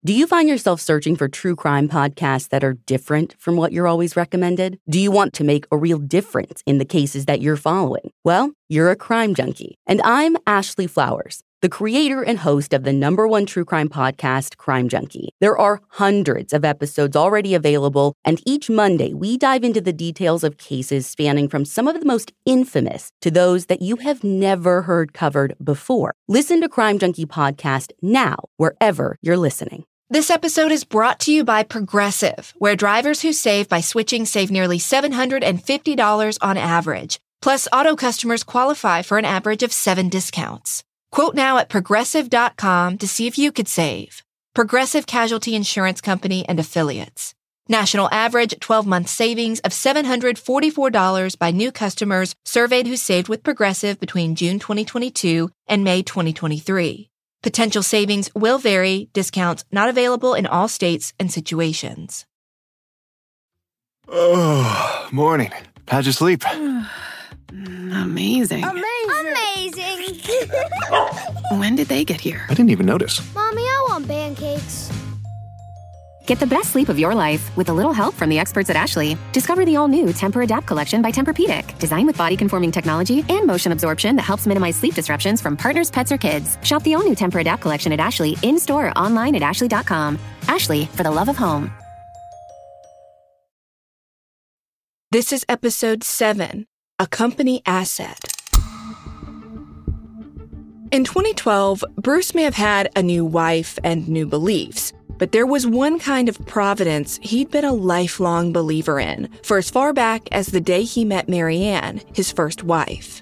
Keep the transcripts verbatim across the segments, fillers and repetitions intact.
Do you find yourself searching for true crime podcasts that are different from what you're always recommended? Do you want to make a real difference in the cases that you're following? Well, you're a crime junkie. And I'm Ashley Flowers, the creator and host of the number one true crime podcast, Crime Junkie. There are hundreds of episodes already available, and each Monday we dive into the details of cases spanning from some of the most infamous to those that you have never heard covered before. Listen to Crime Junkie Podcast now, wherever you're listening. This episode is brought to you by Progressive, where drivers who save by switching save nearly seven hundred fifty dollars on average. Plus, auto customers qualify for an average of seven discounts. Quote now at progressive dot com to see if you could save. Progressive Casualty Insurance Company and Affiliates. National average twelve-month savings of seven hundred forty-four dollars by new customers surveyed who saved with Progressive between June twenty twenty-two and May twenty twenty-three. Potential savings will vary. Discounts not available in all states and situations. Oh, morning. How'd you sleep? Amazing. Amazing. Amazing. When did they get here? I didn't even notice. Mommy, I want pancakes. Get the best sleep of your life with a little help from the experts at Ashley. Discover the all-new Tempur-Adapt collection by Tempur-Pedic, designed with body-conforming technology and motion absorption that helps minimize sleep disruptions from partners, pets, or kids. Shop the all-new Tempur-Adapt collection at Ashley in-store or online at ashley dot com. Ashley, for the love of home. This is episode seven, A Company Asset. In twenty twelve, Bruce may have had a new wife and new beliefs, but there was one kind of providence he'd been a lifelong believer in for as far back as the day he met Mary Ann, his first wife.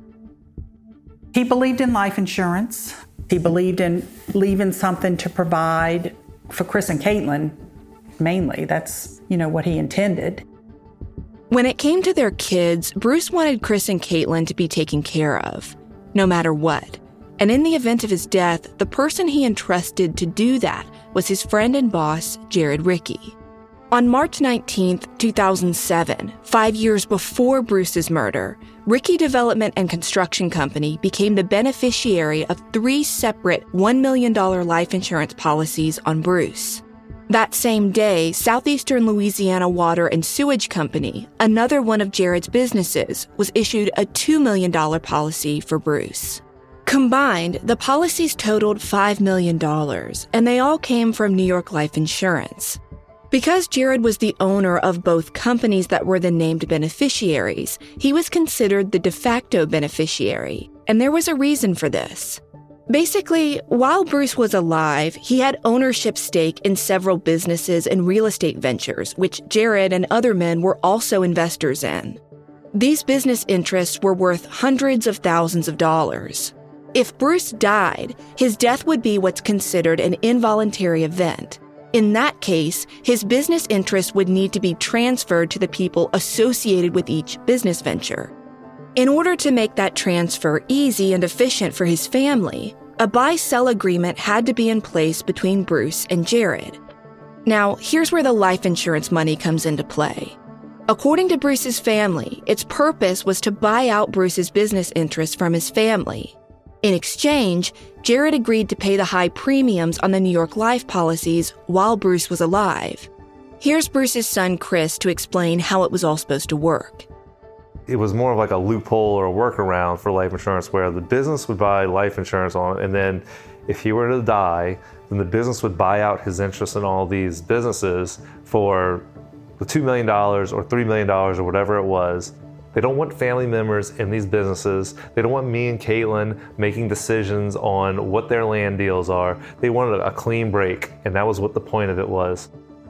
He believed in life insurance. He believed in leaving something to provide for Chris and Caitlin, mainly. That's, you know, what he intended. When it came to their kids, Bruce wanted Chris and Caitlin to be taken care of, no matter what. And in the event of his death, the person he entrusted to do that was his friend and boss, Jared Rickey. On March nineteenth, two thousand seven, five years before Bruce's murder, Rickey Development and Construction Company became the beneficiary of three separate one million dollars life insurance policies on Bruce. That same day, Southeastern Louisiana Water and Sewage Company, another one of Jared's businesses, was issued a two million dollars policy for Bruce. Combined, the policies totaled five million dollars, and they all came from New York Life Insurance. Because Jared was the owner of both companies that were the named beneficiaries, he was considered the de facto beneficiary, and there was a reason for this. Basically, while Bruce was alive, he had ownership stake in several businesses and real estate ventures, which Jared and other men were also investors in. These business interests were worth hundreds of thousands of dollars. If Bruce died, his death would be what's considered an involuntary event. In that case, his business interests would need to be transferred to the people associated with each business venture. In order to make that transfer easy and efficient for his family, a buy-sell agreement had to be in place between Bruce and Jared. Now, here's where the life insurance money comes into play. According to Bruce's family, its purpose was to buy out Bruce's business interests from his family. In exchange, Jared agreed to pay the high premiums on the New York Life policies while Bruce was alive. Here's Bruce's son, Chris, to explain how it was all supposed to work. It was more of like a loophole or a workaround for life insurance where the business would buy life insurance on it, and then if he were to die, then the business would buy out his interest in all these businesses for the two million dollars or three million dollars or whatever it was. They don't want family members in these businesses. They don't want me and Caitlin making decisions on what their land deals are. They wanted a clean break, and that was what the point of it was.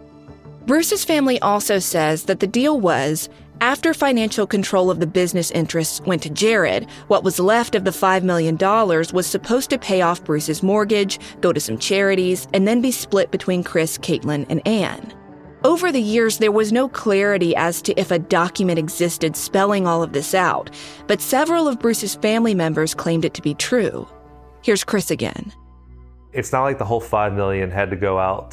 Bruce's family also says that the deal was, after financial control of the business interests went to Jared, what was left of the five million dollars was supposed to pay off Bruce's mortgage, go to some charities, and then be split between Chris, Caitlin, and Ann. Over the years, there was no clarity as to if a document existed spelling all of this out, but several of Bruce's family members claimed it to be true. Here's Chris again. It's not like the whole five million dollars had to go out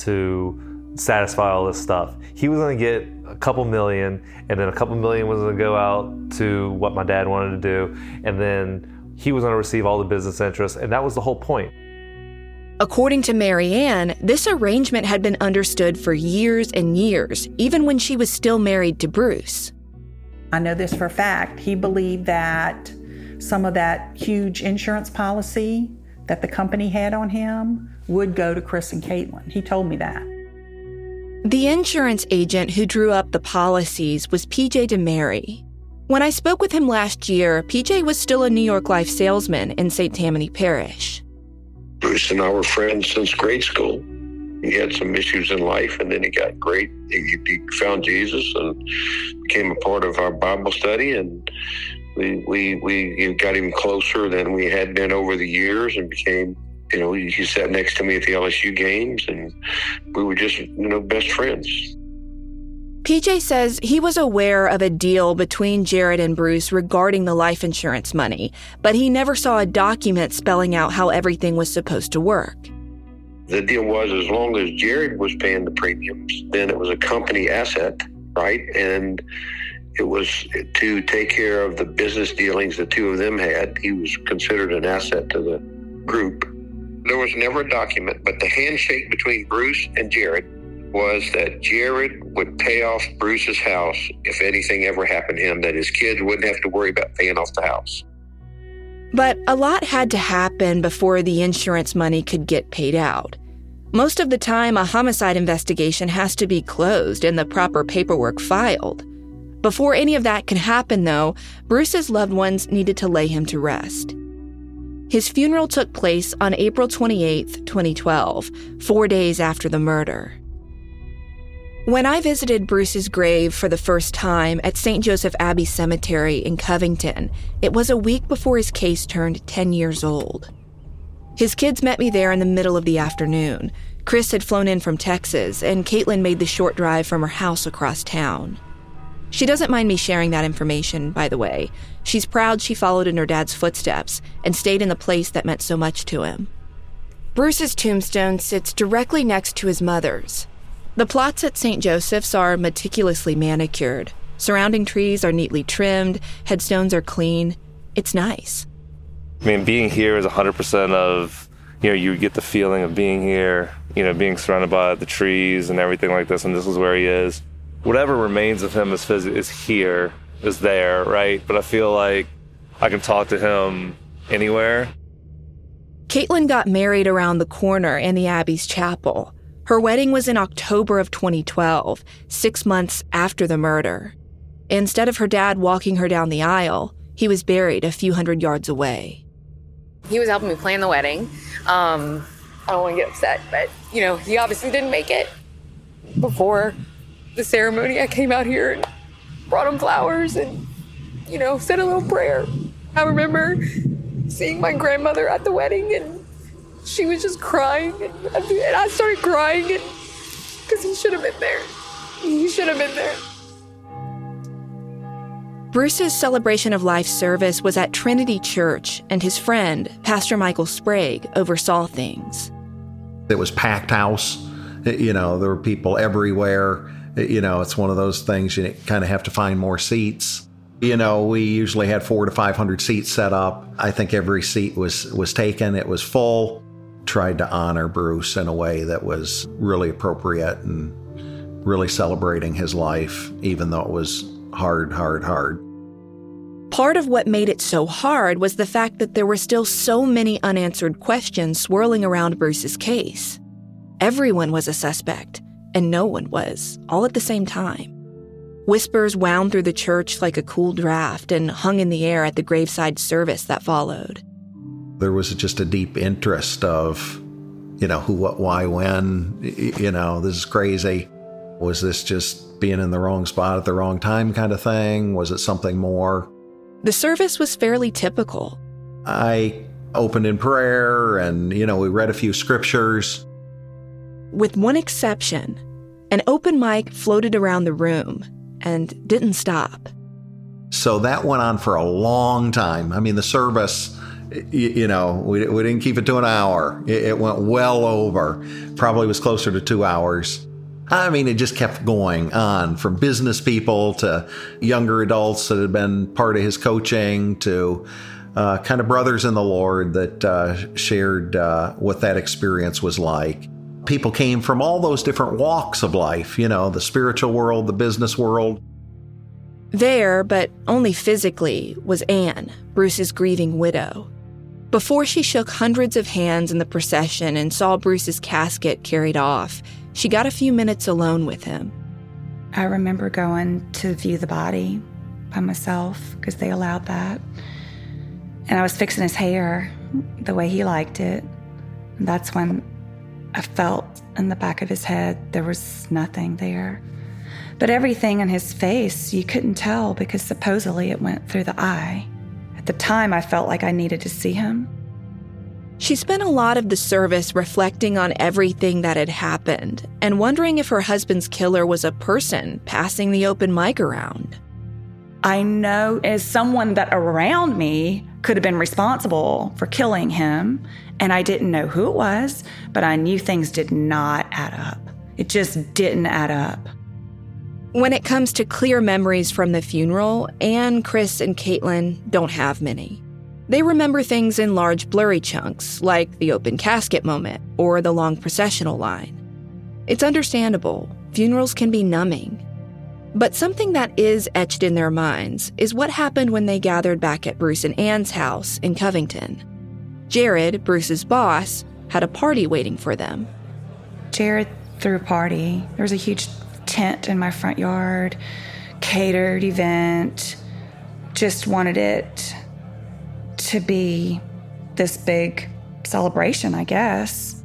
to satisfy all this stuff. He was going to get a couple million, and then a couple million was going to go out to what my dad wanted to do, and then he was going to receive all the business interests, and that was the whole point. According to Mary Ann, this arrangement had been understood for years and years, even when she was still married to Bruce. I know this for a fact. He believed that some of that huge insurance policy that the company had on him would go to Chris and Caitlin. He told me that. The insurance agent who drew up the policies was P J DeMary. When I spoke with him last year, P J was still a New York Life salesman in Saint Tammany Parish. Bruce and I were friends since grade school. He had some issues in life, and then he got great. He, he found Jesus and became a part of our Bible study, and we we we got even closer than we had been over the years, and became, you know, he, he sat next to me at the L S U games, and we were just, you know, best friends. P J says he was aware of a deal between Jared and Bruce regarding the life insurance money, but he never saw a document spelling out how everything was supposed to work. The deal was, as long as Jared was paying the premiums, then it was a company asset, right? And it was to take care of the business dealings the two of them had. He was considered an asset to the group. There was never a document, but the handshake between Bruce and Jared was that Jared would pay off Bruce's house if anything ever happened to him, that his kids wouldn't have to worry about paying off the house. But a lot had to happen before the insurance money could get paid out. Most of the time, a homicide investigation has to be closed and the proper paperwork filed. Before any of that could happen, though, Bruce's loved ones needed to lay him to rest. His funeral took place on April twenty-eighth, twenty twelve, four days after the murder. When I visited Bruce's grave for the first time at Saint Joseph Abbey Cemetery in Covington, it was a week before his case turned ten years old. His kids met me there in the middle of the afternoon. Chris had flown in from Texas, and Caitlin made the short drive from her house across town. She doesn't mind me sharing that information, by the way. She's proud she followed in her dad's footsteps and stayed in the place that meant so much to him. Bruce's tombstone sits directly next to his mother's. The plots at Saint Joseph's are meticulously manicured. Surrounding trees are neatly trimmed, headstones are clean. It's nice. I mean, being here is one hundred percent of, you know, you get the feeling of being here, you know, being surrounded by the trees and everything like this, and this is where he is. Whatever remains of him is, phys- is here, is there, right? But I feel like I can talk to him anywhere. Caitlin got married around the corner in the Abbey's chapel. Her wedding was in October of twenty twelve, six months after the murder. Instead of her dad walking her down the aisle, he was buried a few hundred yards away. He was helping me plan the wedding. Um, I don't want to get upset, but, you know, he obviously didn't make it. Before the ceremony, I came out here and brought him flowers and, you know, said a little prayer. I remember seeing my grandmother at the wedding, and she was just crying, and I started crying because he should have been there. He should have been there. Bruce's celebration of life service was at Trinity Church, and his friend, Pastor Michael Sprague, oversaw things. It was packed house. You know, there were people everywhere. You know, it's one of those things you kind of have to find more seats. You know, we usually had four to five hundred seats set up. I think every seat was was taken. It was full. Tried to honor Bruce in a way that was really appropriate and really celebrating his life, even though it was hard, hard, hard. Part of what made it so hard was the fact that there were still so many unanswered questions swirling around Bruce's case. Everyone was a suspect, and no one was, all at the same time. Whispers wound through the church like a cool draft and hung in the air at the graveside service that followed. There was just a deep interest of, you know, who, what, why, when, you know, this is crazy. Was this just being in the wrong spot at the wrong time kind of thing? Was it something more? The service was fairly typical. I opened in prayer and, you know, we read a few scriptures. With one exception, an open mic floated around the room and didn't stop. So that went on for a long time. I mean, the service, you, you know, we, we didn't keep it to an hour. It, it went well over, probably was closer to two hours. I mean, it just kept going on, from business people to younger adults that had been part of his coaching to uh, kind of brothers in the Lord that uh, shared uh, what that experience was like. People came from all those different walks of life, you know, the spiritual world, the business world. There, but only physically, was Anne, Bruce's grieving widow. Before she shook hundreds of hands in the procession and saw Bruce's casket carried off, she got a few minutes alone with him. I remember going to view the body by myself because they allowed that. And I was fixing his hair the way he liked it. And that's when I felt in the back of his head there was nothing there. But everything in his face, you couldn't tell because supposedly it went through the eye. At the time, I felt like I needed to see him. She spent a lot of the service reflecting on everything that had happened and wondering if her husband's killer was a person passing the open mic around. I know as someone that around me could have been responsible for killing him, and I didn't know who it was, but I knew things did not add up. It just didn't add up. When it comes to clear memories from the funeral, Anne, Chris, and Caitlin don't have many. They remember things in large blurry chunks, like the open casket moment or the long processional line. It's understandable. Funerals can be numbing. But something that is etched in their minds is what happened when they gathered back at Bruce and Anne's house in Covington. Jared, Bruce's boss, had a party waiting for them. Jared threw a party. There was a huge tent in my front yard, catered event. Just wanted it to be this big celebration, I guess.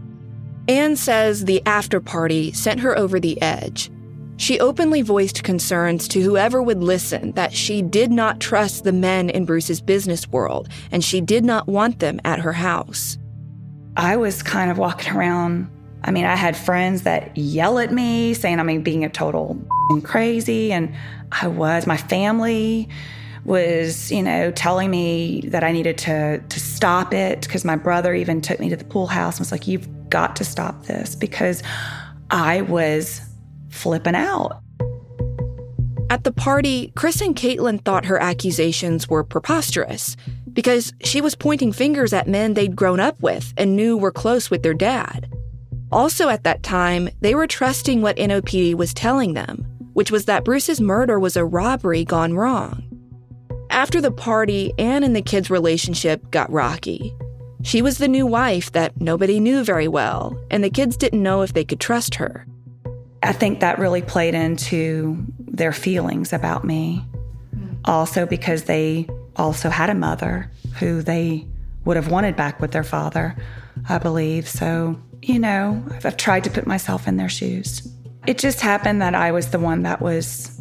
Anne says the after party sent her over the edge. She openly voiced concerns to whoever would listen that she did not trust the men in Bruce's business world, and she did not want them at her house. I was kind of walking around. I mean, I had friends that yell at me, saying I'm being a total crazy, and I was. My family was, you know, telling me that I needed to, to stop it, because my brother even took me to the pool house and was like, you've got to stop this, because I was flipping out. At the party, Chris and Caitlin thought her accusations were preposterous because she was pointing fingers at men they'd grown up with and knew were close with their dad. Also at that time, they were trusting what N O P D was telling them, which was that Bruce's murder was a robbery gone wrong. After the party, Anne and the kids' relationship got rocky. She was the new wife that nobody knew very well, and the kids didn't know if they could trust her. I think that really played into their feelings about me. Also because they also had a mother who they would have wanted back with their father, I believe. So, you know, I've tried to put myself in their shoes. It just happened that I was the one that was,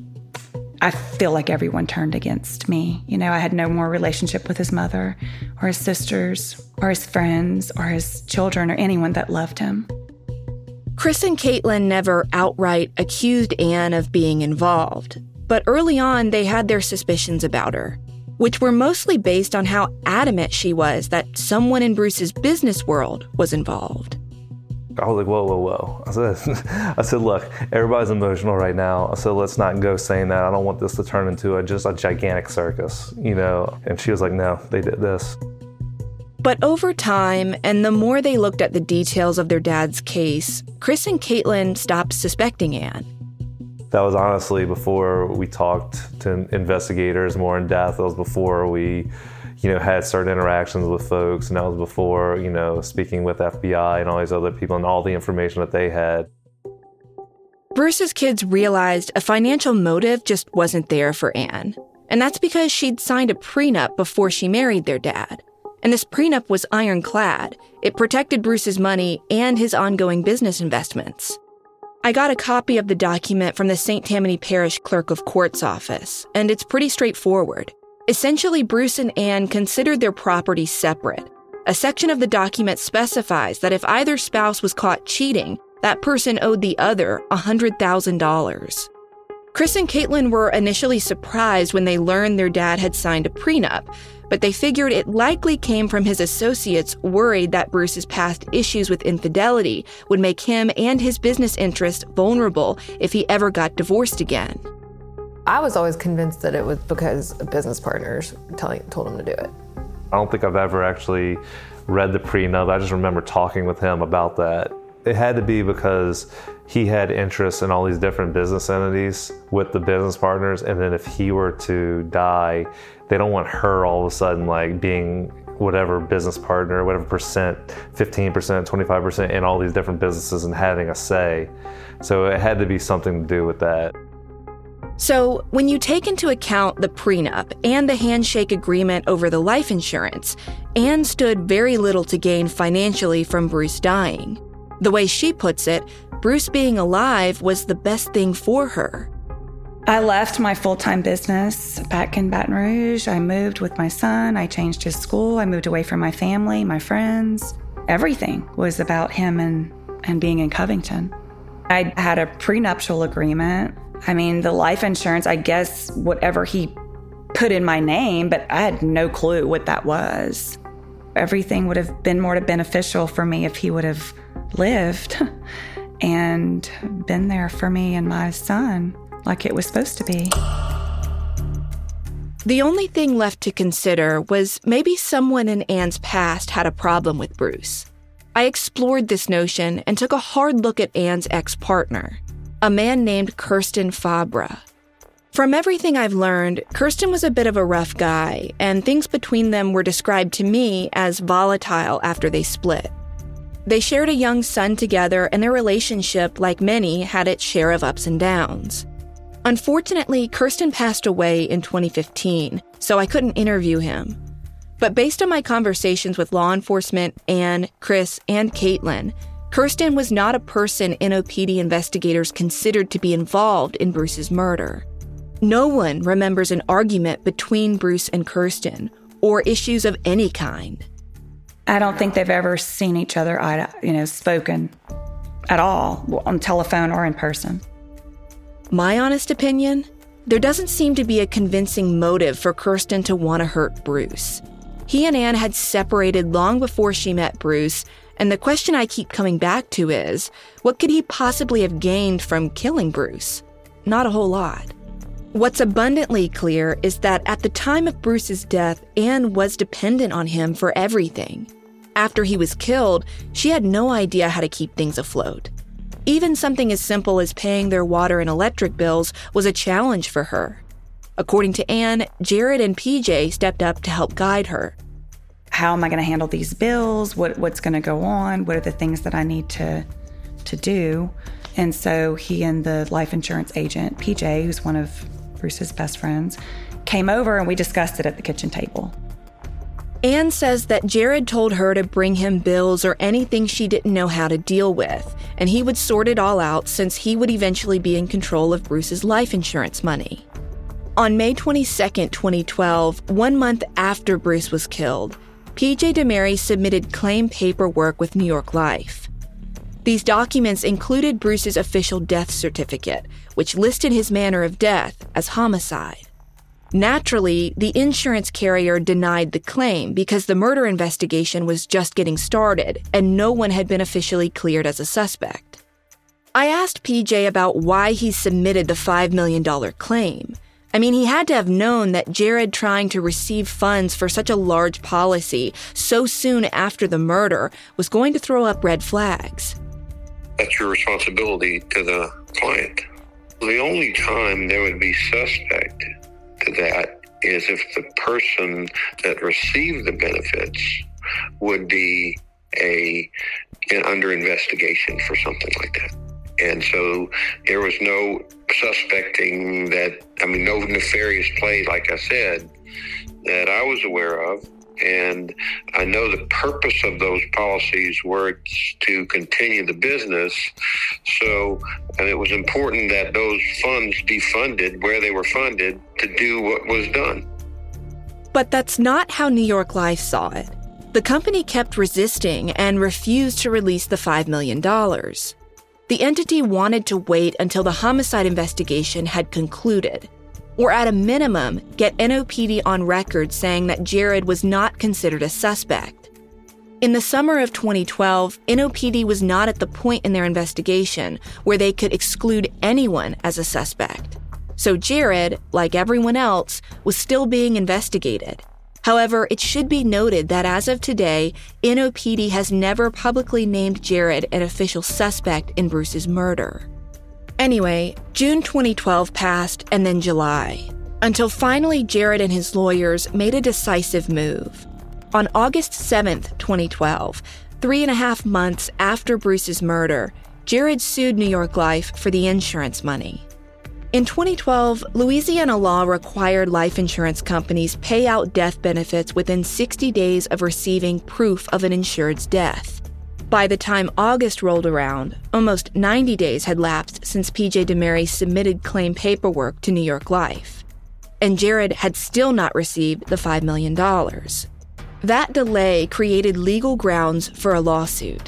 I feel like everyone turned against me. You know, I had no more relationship with his mother or his sisters or his friends or his children or anyone that loved him. Chris and Caitlin never outright accused Anne of being involved, but early on they had their suspicions about her, which were mostly based on how adamant she was that someone in Bruce's business world was involved. I was like, whoa, whoa, whoa. I said, I said, look, everybody's emotional right now. I said, let's not go saying that. I don't want this to turn into a, just a gigantic circus, you know? And she was like, no, they did this. But over time, and the more they looked at the details of their dad's case, Chris and Caitlin stopped suspecting Anne. That was honestly before we talked to investigators more in depth. That was before we, you know, had certain interactions with folks, and that was before, you know, speaking with F B I and all these other people and all the information that they had. Bruce's kids realized a financial motive just wasn't there for Anne, and that's because she'd signed a prenup before she married their dad. And this prenup was ironclad. It protected Bruce's money and his ongoing business investments. I got a copy of the document from the Saint Tammany Parish Clerk of Court's office, and it's pretty straightforward. Essentially, Bruce and Anne considered their property separate. A section of the document specifies that if either spouse was caught cheating, that person owed the other one hundred thousand dollars. Chris and Caitlin were initially surprised when they learned their dad had signed a prenup, but they figured it likely came from his associates worried that Bruce's past issues with infidelity would make him and his business interests vulnerable if he ever got divorced again. I was always convinced that it was because business partners telling, told him to do it. I don't think I've ever actually read the prenup. I just remember talking with him about that. It had to be because he had interest in all these different business entities with the business partners, and then if he were to die, they don't want her all of a sudden like being whatever business partner, whatever percent, fifteen percent, twenty-five percent in all these different businesses and having a say. So it had to be something to do with that. So when you take into account the prenup and the handshake agreement over the life insurance, Anne stood very little to gain financially from Bruce dying. The way she puts it, Bruce being alive was the best thing for her. I left my full-time business back in Baton Rouge. I moved with my son. I changed his school. I moved away from my family, my friends. Everything was about him and, and being in Covington. I had a prenuptial agreement. I mean, the life insurance, I guess whatever he put in my name, but I had no clue what that was. Everything would have been more beneficial for me if he would have lived and been there for me and my son like it was supposed to be. The only thing left to consider was maybe someone in Anne's past had a problem with Bruce. I explored this notion and took a hard look at Anne's ex-partner, a man named Kirsten Fabra. From everything I've learned, Kirsten was a bit of a rough guy, and things between them were described to me as volatile after they split. They shared a young son together, and their relationship, like many, had its share of ups and downs. Unfortunately, Kirsten passed away in twenty fifteen, so I couldn't interview him. But based on my conversations with law enforcement, Anne, Chris, and Caitlin, Kirsten was not a person N O P D investigators considered to be involved in Bruce's murder. No one remembers an argument between Bruce and Kirsten, or issues of any kind. I don't think they've ever seen each other, you know, spoken at all, on telephone or in person. My honest opinion, there doesn't seem to be a convincing motive for Kirsten to want to hurt Bruce. He and Anne had separated long before she met Bruce, and the question I keep coming back to is, what could he possibly have gained from killing Bruce? Not a whole lot. What's abundantly clear is that at the time of Bruce's death, Anne was dependent on him for everything. After he was killed, she had no idea how to keep things afloat. Even something as simple as paying their water and electric bills was a challenge for her. According to Anne, Jared and P J stepped up to help guide her. How am I going to handle these bills? What, what's going to go on? What are the things that I need to, to do? And so he and the life insurance agent, P J, who's one of Bruce's best friends, came over and we discussed it at the kitchen table. Anne says that Jared told her to bring him bills or anything she didn't know how to deal with, and he would sort it all out since he would eventually be in control of Bruce's life insurance money. On May twenty-second, twenty twelve, one month after Bruce was killed, P J DeMary submitted claim paperwork with New York Life. These documents included Bruce's official death certificate, which listed his manner of death as homicide. Naturally, the insurance carrier denied the claim because the murder investigation was just getting started and no one had been officially cleared as a suspect. I asked P J about why he submitted the five million dollars claim. I mean, he had to have known that Jared trying to receive funds for such a large policy so soon after the murder was going to throw up red flags. That's your responsibility to the client. The only time there would be suspect to that is if the person that received the benefits would be a under investigation for something like that. And so there was no suspecting that, I mean, no nefarious play, like I said, that I was aware of. And I know the purpose of those policies were to continue the business. So and it was important that those funds be funded where they were funded to do what was done. But that's not how New York Life saw it. The company kept resisting and refused to release the five million dollars. The entity wanted to wait until the homicide investigation had concluded, or at a minimum, get N O P D on record saying that Jared was not considered a suspect. In the summer of twenty twelve, N O P D was not at the point in their investigation where they could exclude anyone as a suspect. So Jared, like everyone else, was still being investigated. However, it should be noted that as of today, N O P D has never publicly named Jared an official suspect in Bruce's murder. Anyway, June twenty twelve passed, and then July, until finally Jared and his lawyers made a decisive move. On August seventh, twenty twelve, three and a half months after Bruce's murder, Jared sued New York Life for the insurance money. In twenty twelve, Louisiana law required life insurance companies pay out death benefits within sixty days of receiving proof of an insured's death. By the time August rolled around, almost ninety days had lapsed since P J DeMary submitted claim paperwork to New York Life. And Jared had still not received the five million dollars. That delay created legal grounds for a lawsuit.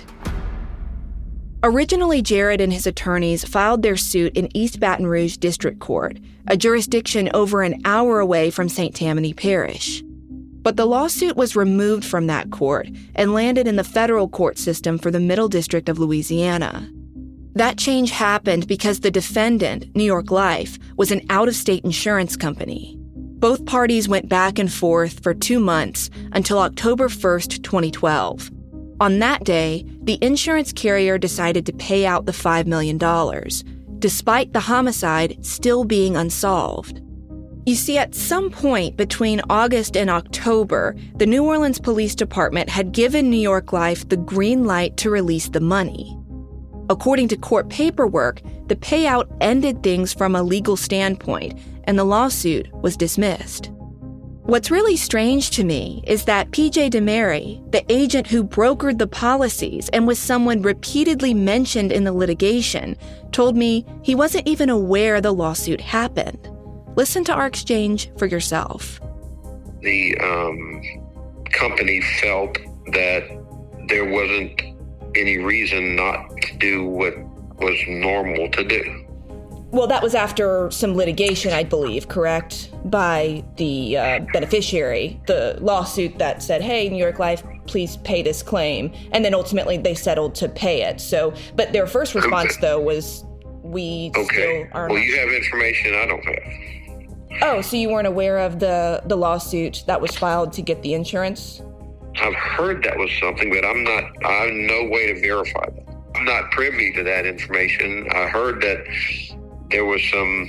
Originally, Jared and his attorneys filed their suit in East Baton Rouge District Court, a jurisdiction over an hour away from Saint Tammany Parish. But the lawsuit was removed from that court and landed in the federal court system for the Middle District of Louisiana. That change happened because the defendant, New York Life, was an out-of-state insurance company. Both parties went back and forth for two months until October first, twenty twelve. On that day, the insurance carrier decided to pay out the five million dollars, despite the homicide still being unsolved. You see, at some point between August and October, the New Orleans Police Department had given New York Life the green light to release the money. According to court paperwork, the payout ended things from a legal standpoint, and the lawsuit was dismissed. What's really strange to me is that P J DeMary, the agent who brokered the policies and was someone repeatedly mentioned in the litigation, told me he wasn't even aware the lawsuit happened. Listen to our exchange for yourself. The um, company felt that there wasn't any reason not to do what was normal to do. Well, that was after some litigation, I believe, correct? By the uh, beneficiary, the lawsuit that said, hey, New York Life, please pay this claim. And then ultimately they settled to pay it. So, but their first response, okay. though, was we okay. still are well, not. You have information I don't have. Oh, so you weren't aware of the, the lawsuit that was filed to get the insurance? I've heard that was something, but I'm not, I have no way to verify that. I'm not privy to that information. I heard that there was some,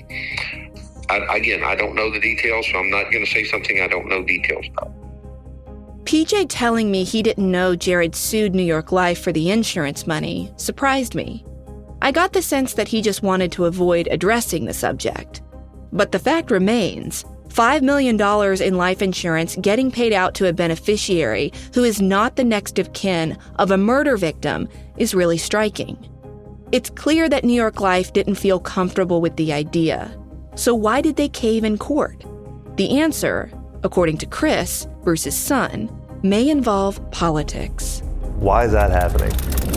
I, again, I don't know the details, so I'm not going to say something I don't know details about. P J telling me he didn't know Jared sued New York Life for the insurance money surprised me. I got the sense that he just wanted to avoid addressing the subject. But the fact remains, five million dollars in life insurance getting paid out to a beneficiary who is not the next of kin of a murder victim is really striking. It's clear that New York Life didn't feel comfortable with the idea. So why did they cave in court? The answer, according to Chris, Bruce's son, may involve politics. Why is that happening?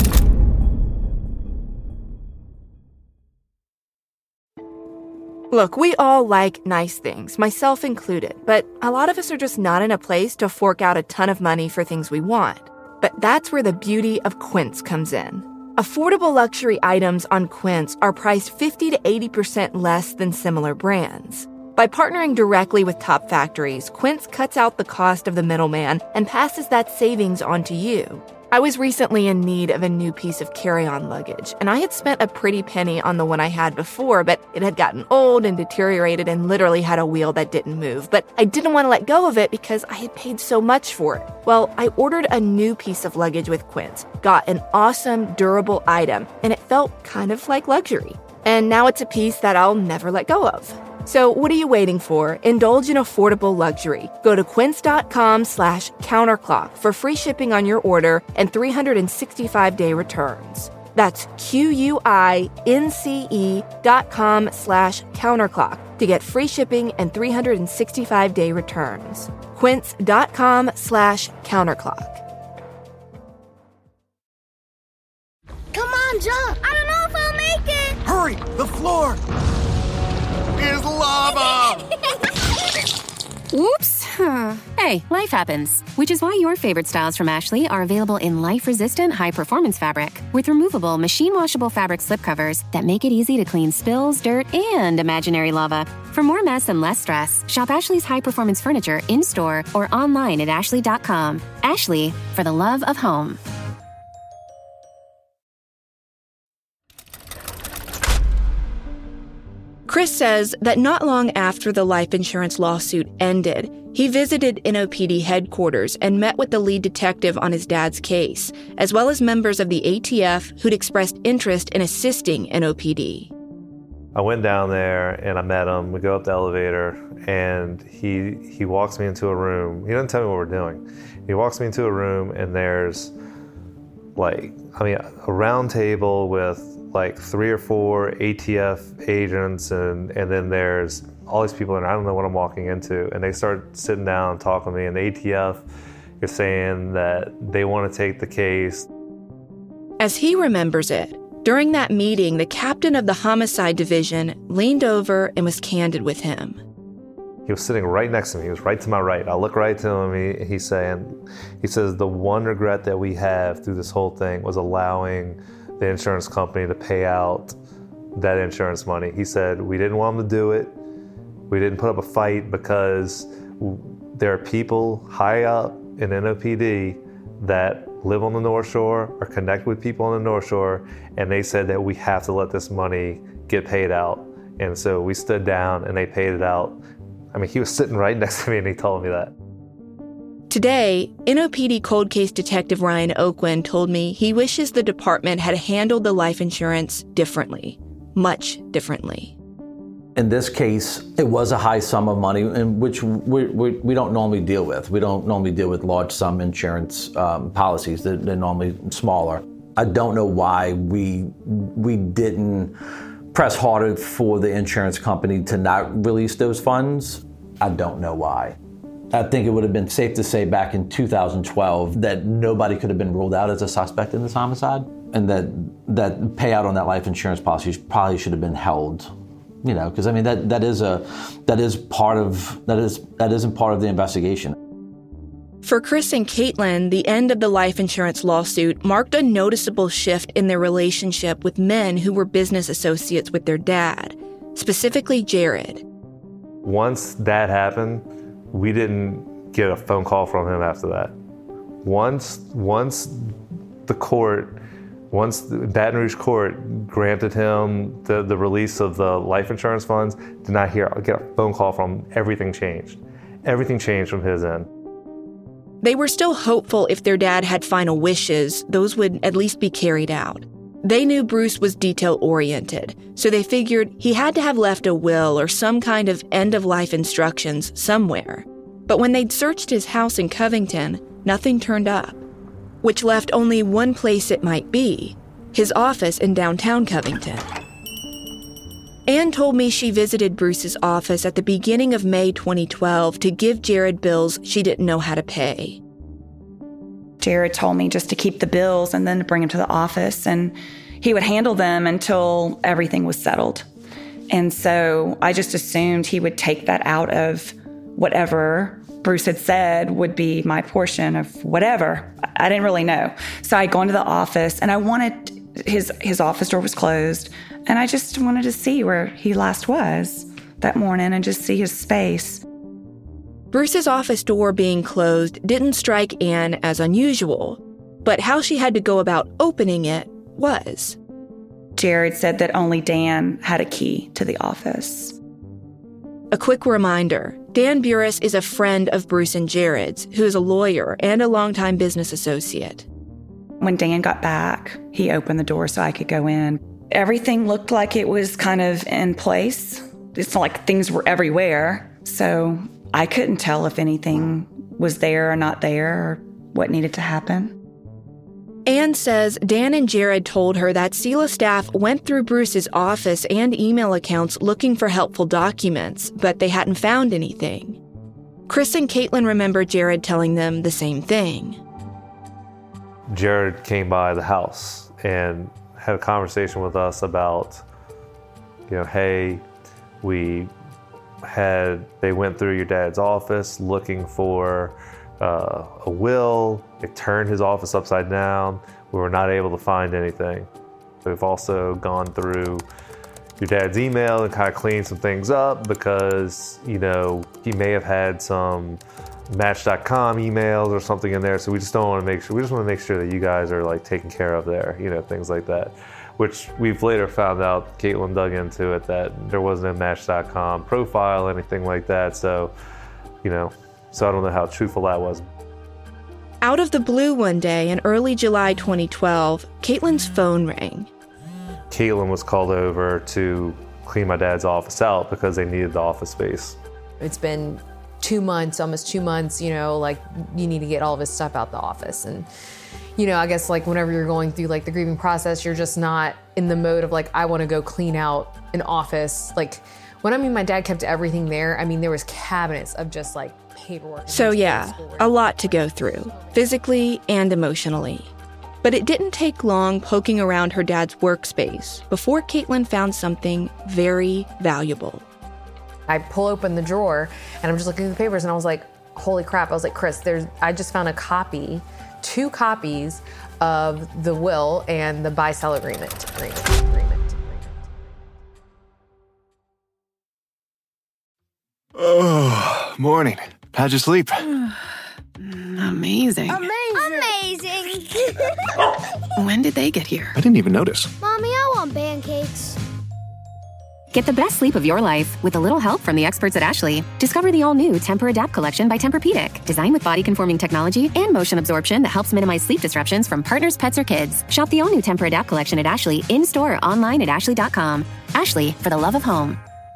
Look, we all like nice things, myself included, but a lot of us are just not in a place to fork out a ton of money for things we want. But that's where the beauty of Quince comes in. Affordable luxury items on Quince are priced fifty to eighty percent less than similar brands. By partnering directly with top factories, Quince cuts out the cost of the middleman and passes that savings on to you. I was recently in need of a new piece of carry-on luggage, and I had spent a pretty penny on the one I had before, but it had gotten old and deteriorated and literally had a wheel that didn't move. But I didn't want to let go of it because I had paid so much for it. Well, I ordered a new piece of luggage with Quince, got an awesome, durable item, and it felt kind of like luxury. And now it's a piece that I'll never let go of. So what are you waiting for? Indulge in affordable luxury. Go to quince.com slash counterclock for free shipping on your order and three hundred sixty-five day returns. That's Q-U-I-N-C-E dot com slash counterclock to get free shipping and three hundred sixty-five day returns. Quince.com slash counterclock. Come on, jump! I don't know if I'll make it! Hurry! The floor is lava! Whoops, Hey, life happens, which is why your favorite styles from Ashley are available in life-resistant, high-performance fabric with removable, machine-washable fabric slipcovers that make it easy to clean spills, dirt, and imaginary lava. For more mess and less stress, shop Ashley's high-performance furniture in-store or online at ashley dot com. Ashley, for the love of home. Chris says that not long after the life insurance lawsuit ended, he visited N O P D headquarters and met with the lead detective on his dad's case, as well as members of the A T F who'd expressed interest in assisting N O P D. I went down there and I met him. We go up the elevator and he he walks me into a room. He doesn't tell me what we're doing. He walks me into a room and there's like, I mean, a round table with like three or four A T F agents and, and then there's all these people and I don't know what I'm walking into. And they start sitting down and talking to me and the A T F is saying that they want to take the case. As he remembers it, during that meeting, the captain of the homicide division leaned over and was candid with him. He was sitting right next to me. He was right to my right. I look right to him. He, he's saying, he says, the one regret that we have through this whole thing was allowing the insurance company to pay out that insurance money. He said, we didn't want them to do it. We didn't put up a fight because there are people high up in N O P D that live on the North Shore or connect with people on the North Shore, and they said that we have to let this money get paid out. And so we stood down and they paid it out. I mean, he was sitting right next to me and he told me that. Today, N O P D cold case detective Ryan Oakland told me he wishes the department had handled the life insurance differently, much differently. In this case, it was a high sum of money, in which we, we, we don't normally deal with. We don't normally deal with large sum insurance um, policies. They're, they're normally smaller. I don't know why we we didn't press harder for the insurance company to not release those funds. I don't know why. I think it would have been safe to say back in two thousand twelve that nobody could have been ruled out as a suspect in this homicide, and that that payout on that life insurance policy probably should have been held. You know, because I mean that that is a that is part of that is that isn't part of the investigation. For Chris and Caitlin, the end of the life insurance lawsuit marked a noticeable shift in their relationship with men who were business associates with their dad, specifically Jared. Once that happened, we didn't get a phone call from him after that. Once once the court. Once the Baton Rouge court granted him the, the release of the life insurance funds, did not hear, get a phone call from him. Everything changed. Everything changed from his end. They were still hopeful if their dad had final wishes, those would at least be carried out. They knew Bruce was detail-oriented, so they figured he had to have left a will or some kind of end-of-life instructions somewhere. But when they'd searched his house in Covington, nothing turned up, which left only one place it might be, his office in downtown Covington. Anne told me she visited Bruce's office at the beginning of May twenty twelve to give Jared bills she didn't know how to pay. Jared told me just to keep the bills and then to bring them to the office, and he would handle them until everything was settled. And so I just assumed he would take that out of whatever Bruce had said would be my portion of whatever. I didn't really know. So I'd go into the office, and I wanted, his his office door was closed, and I just wanted to see where he last was that morning and just see his space. Bruce's office door being closed didn't strike Anne as unusual, but how she had to go about opening it was. Jared said that only Dan had a key to the office. A quick reminder, Dan Burris is a friend of Bruce and Jared's, who is a lawyer and a longtime business associate. When Dan got back, he opened the door so I could go in. Everything looked like it was kind of in place. It's not like things were everywhere, so I couldn't tell if anything was there or not there or what needed to happen. Anne says Dan and Jared told her that Sela staff went through Bruce's office and email accounts looking for helpful documents, but they hadn't found anything. Chris and Caitlin remember Jared telling them the same thing. Jared came by the house and had a conversation with us about, you know, hey, we had they went through your dad's office looking for uh, a will. They turned his office upside down. We were not able to find anything. We've also gone through your dad's email and kind of cleaned some things up because, you know, he may have had some Match dot com emails or something in there. So we just don't want to make sure, we just want to make sure that you guys are like taken care of there, you know, things like that. Which we've later found out, Caitlin dug into it, that there wasn't a Match dot com profile, anything like that. So, you know, so I don't know how truthful that was. Out of the blue one day in early July twenty twelve, Caitlin's phone rang. Caitlin was called over to clean my dad's office out because they needed the office space. It's been two months, almost two months, you know, like you need to get all of his stuff out the office. And, you know, I guess like whenever you're going through like the grieving process, you're just not in the mode of like, I want to go clean out an office. Like when I mean my dad kept everything there, I mean, there was cabinets of just like paperwork. So yeah, a lot to go through, physically and emotionally. But it didn't take long poking around her dad's workspace before Caitlin found something very valuable. I pull open the drawer and I'm just looking at the papers and I was like, holy crap. I was like, Chris, there's, I just found a copy, two copies of the will and the buy-sell agreement. agreement, agreement. Oh, morning. How'd you sleep? Amazing. Amazing. When did they get here? I didn't even notice. Mommy, I want pancakes. Get the best sleep of your life with a little help from the experts at Ashley. Discover the all-new Tempur-Adapt collection by Tempur-Pedic, designed with body-conforming technology and motion absorption that helps minimize sleep disruptions from partners, pets, or kids. Shop the all-new Tempur-Adapt collection at Ashley in-store or online at ashley dot com. Ashley, for the love of home.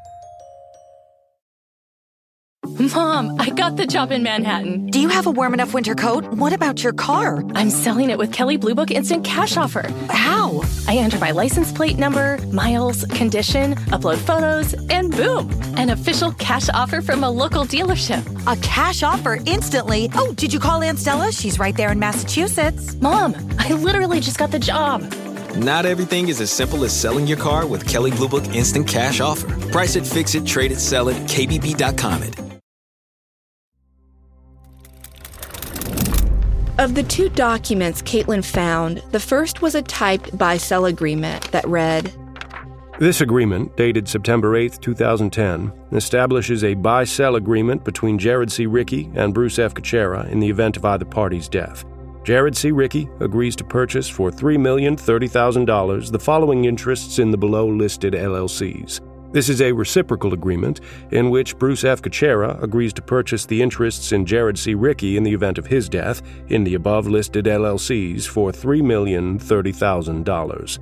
Mom, I got the job in Manhattan. Do you have a warm enough winter coat? What about your car? I'm selling it with Kelley Blue Book Instant Cash Offer. How? I enter my license plate number, miles, condition, upload photos, and boom, an official cash offer from a local dealership. A cash offer instantly? Oh, did you call Aunt Stella? She's right there in Massachusetts. Mom, I literally just got the job. Not everything is as simple as selling your car with Kelley Blue Book Instant Cash Offer. Price it, fix it, trade it, sell it, K B B dot com it. Of the two documents Caitlin found, the first was a typed buy-sell agreement that read, This agreement, dated September eighth, twenty ten, establishes a buy-sell agreement between Jared C. Rickey and Bruce F. Kuchera in the event of either party's death. Jared C. Rickey agrees to purchase for three million thirty thousand dollars the following interests in the below-listed L L Cs. This is a reciprocal agreement in which Bruce F. Kuchera agrees to purchase the interests in Jared C. Rickey in the event of his death in the above-listed L L Cs for three million thirty thousand dollars.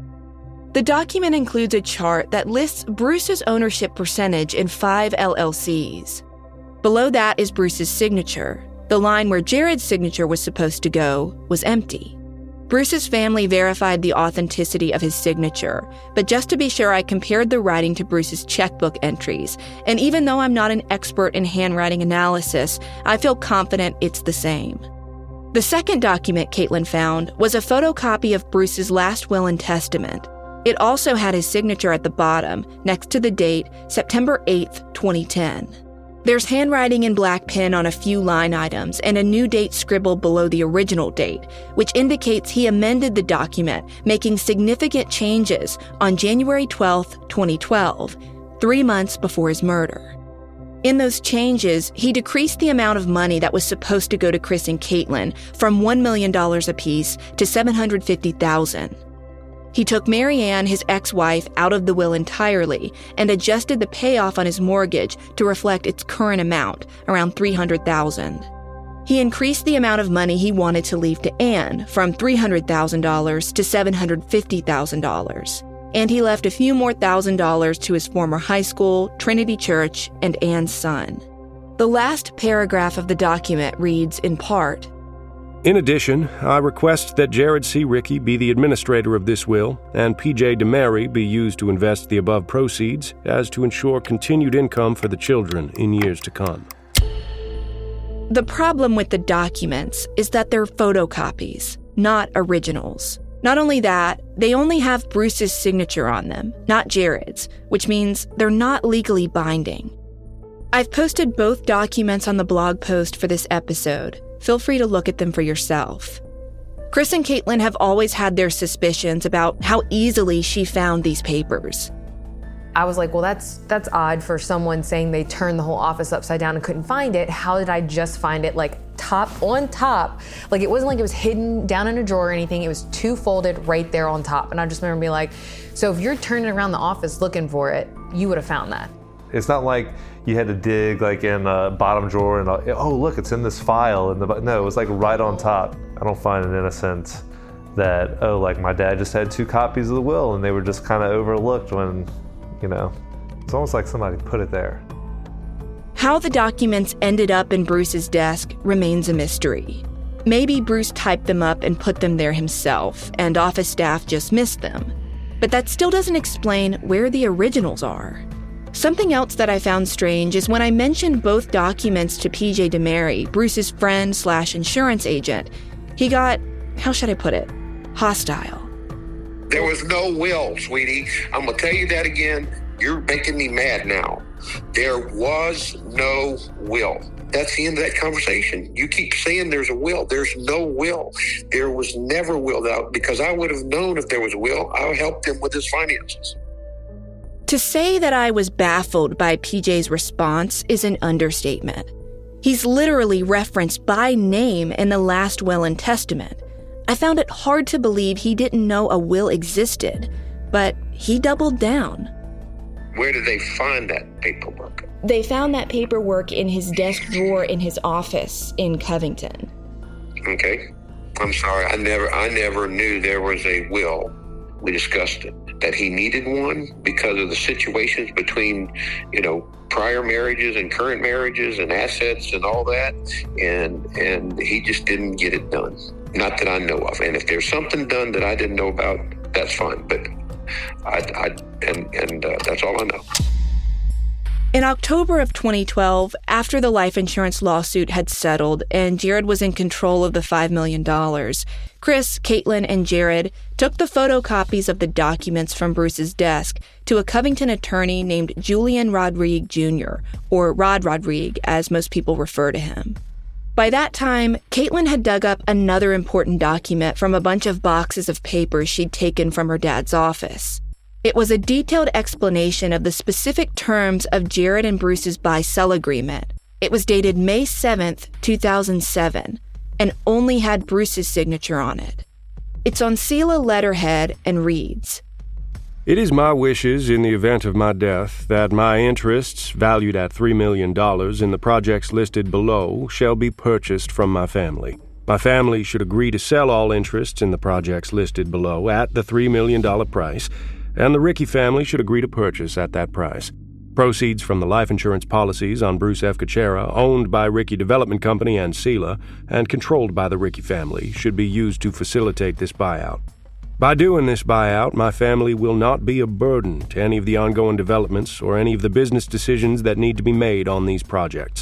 The document includes a chart that lists Bruce's ownership percentage in five L L Cs. Below that is Bruce's signature. The line where Jared's signature was supposed to go was empty. Bruce's family verified the authenticity of his signature, but just to be sure, I compared the writing to Bruce's checkbook entries, and even though I'm not an expert in handwriting analysis, I feel confident it's the same. The second document Caitlin found was a photocopy of Bruce's last will and testament. It also had his signature at the bottom, next to the date, September eighth, twenty ten. There's handwriting in black pen on a few line items and a new date scribbled below the original date, which indicates he amended the document, making significant changes on January twelfth, twenty twelve, three months before his murder. In those changes, he decreased the amount of money that was supposed to go to Chris and Caitlin from one million dollars apiece to seven hundred fifty thousand dollars. He took Mary Ann, his ex-wife, out of the will entirely and adjusted the payoff on his mortgage to reflect its current amount, around three hundred thousand dollars. He increased the amount of money he wanted to leave to Ann from three hundred thousand dollars to seven hundred fifty thousand dollars. And he left a few more thousand dollars to his former high school, Trinity Church, and Ann's son. The last paragraph of the document reads in part, In addition, I request that Jared C. Rickey be the administrator of this will and P J DeMary be used to invest the above proceeds as to ensure continued income for the children in years to come. The problem with the documents is that they're photocopies, not originals. Not only that, they only have Bruce's signature on them, not Jared's, which means they're not legally binding. I've posted both documents on the blog post for this episode. Feel free to look at them for yourself. Chris and Caitlin have always had their suspicions about how easily she found these papers. I was like, well, that's that's odd for someone saying they turned the whole office upside down and couldn't find it. How did I just find it, like, top on top? Like, it wasn't like it was hidden down in a drawer or anything. It was two folded right there on top. And I just remember being like, so if you're turning around the office looking for it, you would have found that. It's not like you had to dig like in a bottom drawer and, oh, look, it's in this file. And the, no, it was like right on top. I don't find it innocent that, oh, like my dad just had two copies of the will and they were just kind of overlooked when, you know, it's almost like somebody put it there. How the documents ended up in Bruce's desk remains a mystery. Maybe Bruce typed them up and put them there himself, and office staff just missed them. But that still doesn't explain where the originals are. Something else that I found strange is when I mentioned both documents to P J DeMary, Bruce's friend slash insurance agent, he got, how should I put it, hostile. There was no will, sweetie. I'm going to tell you that again. You're making me mad now. There was no will. That's the end of that conversation. You keep saying there's a will. There's no will. There was never a will out because I would have known if there was a will. I would help him with his finances. To say that I was baffled by P J's response is an understatement. He's literally referenced by name in the last will and testament. I found it hard to believe he didn't know a will existed, but he doubled down. Where did they find that paperwork? They found that paperwork in his desk drawer in his office in Covington. Okay. I'm sorry. I never I never knew there was a will. We discussed it. That he needed one because of the situations between, you know, prior marriages and current marriages and assets and all that. And and he just didn't get it done. Not that I know of. And if there's something done that I didn't know about, that's fine. But I, I and, and uh, that's all I know. In October of twenty twelve, after the life insurance lawsuit had settled and Jared was in control of the five million dollars, Chris, Caitlin, and Jared took the photocopies of the documents from Bruce's desk to a Covington attorney named Julian Rodrigue Junior, or Rod Rodrigue, as most people refer to him. By that time, Caitlin had dug up another important document from a bunch of boxes of papers she'd taken from her dad's office. It was a detailed explanation of the specific terms of Jared and Bruce's buy-sell agreement. It was dated May seventh, two thousand seven, and only had Bruce's signature on it. It's on Sela letterhead and reads, "It is my wishes in the event of my death that my interests, valued at three million dollars in the projects listed below, shall be purchased from my family. My family should agree to sell all interests in the projects listed below at the three million dollars price, and the Rickey family should agree to purchase at that price. Proceeds from the life insurance policies on Bruce F. Kuchera, owned by Rickey Development Company and Sela, and controlled by the Rickey family, should be used to facilitate this buyout. By doing this buyout, my family will not be a burden to any of the ongoing developments or any of the business decisions that need to be made on these projects."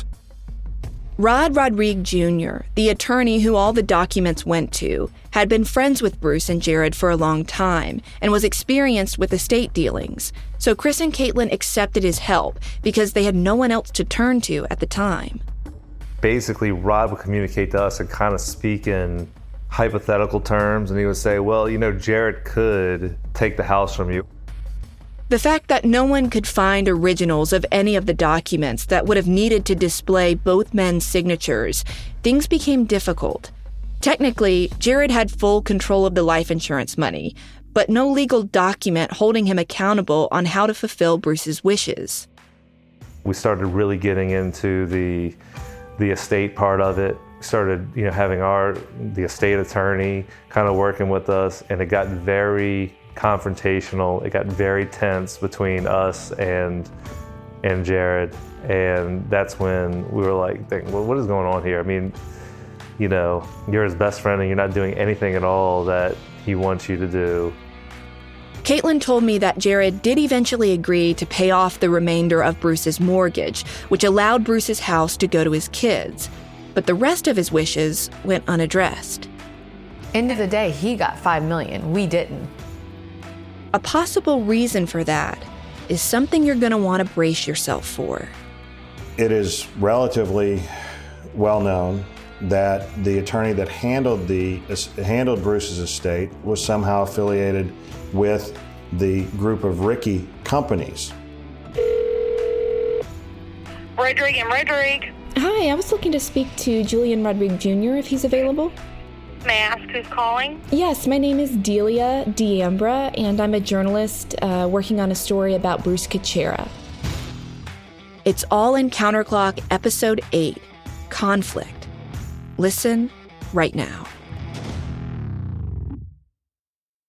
Rod Rodrigue Junior, the attorney who all the documents went to, had been friends with Bruce and Jared for a long time and was experienced with estate dealings, so Chris and Caitlin accepted his help because they had no one else to turn to at the time. Basically, Rod would communicate to us and kind of speak in hypothetical terms, and he would say, well, you know, Jared could take the house from you. The fact that no one could find originals of any of the documents that would have needed to display both men's signatures, things became difficult. Technically, Jared had full control of the life insurance money, but no legal document holding him accountable on how to fulfill Bruce's wishes. We started really getting into the the estate part of it. We started, you know, having our the estate attorney kind of working with us, and it got very confrontational. It got very tense between us and and Jared, and that's when we were like, thinking, well, what is going on here? I mean, you know, you're his best friend and you're not doing anything at all that he wants you to do. Caitlin told me that Jared did eventually agree to pay off the remainder of Bruce's mortgage, which allowed Bruce's house to go to his kids, but the rest of his wishes went unaddressed. End of the day, he got five million dollars. We didn't. A possible reason for that is something you're going to want to brace yourself for. It is relatively well known that the attorney that handled the handled Bruce's estate was somehow affiliated with the group of Ricky companies. Rodrigue and Rodrigue. Hi, I was looking to speak to Julian Rodrigue Junior if he's available. May I ask who's calling? Yes, my name is Delia D'Ambra, and I'm a journalist uh, working on a story about Bruce Kuchera. It's all in Counterclock, Episode eight, Conflict. Listen right now.